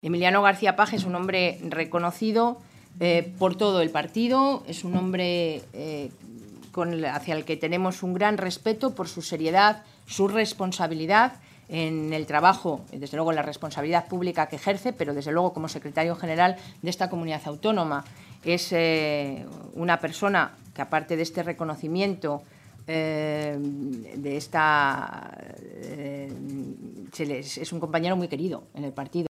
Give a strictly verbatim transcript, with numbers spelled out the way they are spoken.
Emiliano García Paje es un hombre reconocido eh, por todo el partido, es un hombre eh, con el, hacia el que tenemos un gran respeto por su seriedad, su responsabilidad en el trabajo, desde luego en la responsabilidad pública que ejerce, pero desde luego como secretario general de esta comunidad autónoma. Es eh, una persona que, aparte de este reconocimiento, eh, de esta, eh, se les, es un compañero muy querido en el partido.